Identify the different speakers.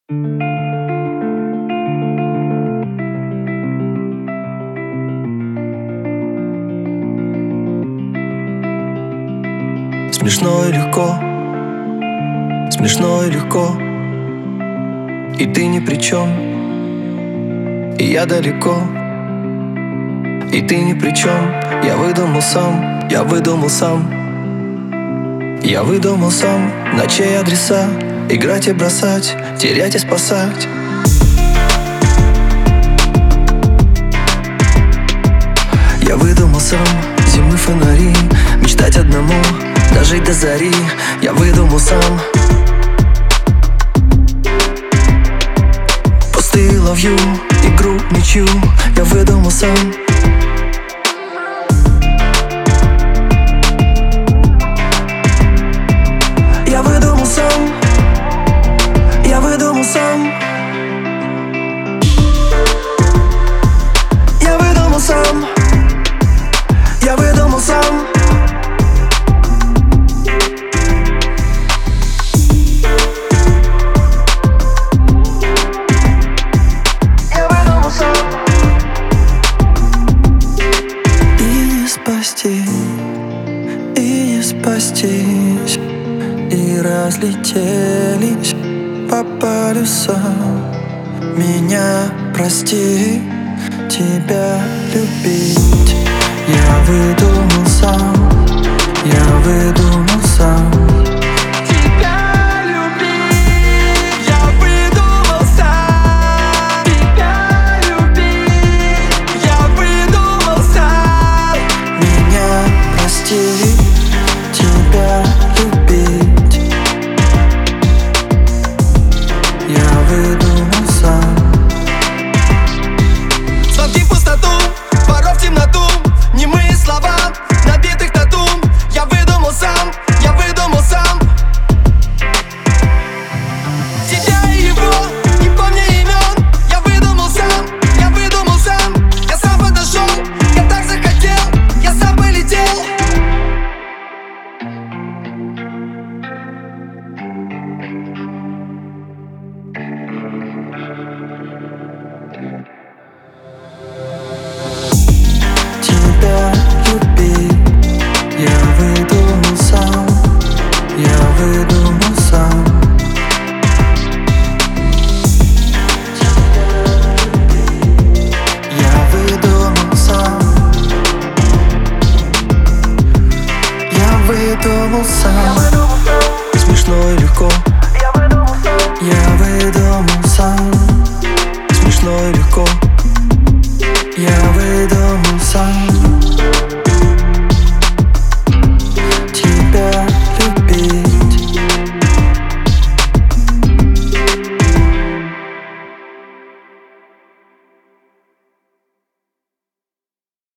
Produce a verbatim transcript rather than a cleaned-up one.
Speaker 1: Смешно и легко, смешно и легко, и ты ни при чем, и я далеко, и ты ни при чем. Я выдумал сам, я выдумал сам, я выдумал сам, на чьи адреса играть и бросать, терять и спасать. Я выдумал сам зимы фонари, мечтать одному, дожить до зари. Я выдумал сам пустые ловью, игру ничью. Я выдумал сам. Я выдумал сам. Я выдумал сам. Я выдумал сам. Я выдумал сам. Я выдумал сам. И не спасти, и не спастись, и разлетелись по полюсам. Меня прости, тебя любить. Я выдумал сам, я выдумал сам. Тебя любить, я выдумал сам. Тебя любить, я выдумал сам. Меня прости, тебя любить. Я выдумал сам.
Speaker 2: Звонки в пустоту, порой в темноту, немые слова, набитых тату. Я выдумал сам, я выдумал сам. Тебя и его, не помня имен. Я выдумал сам, я выдумал сам. Я сам подошел, я так захотел, я сам полетел.
Speaker 1: Тебя любить, я выдумал сам, я выдумал сам. Я выдумал сам, я выдумал сам. Смешно и легко, я выдумал сам. Смешно и легко, я выдумал сам.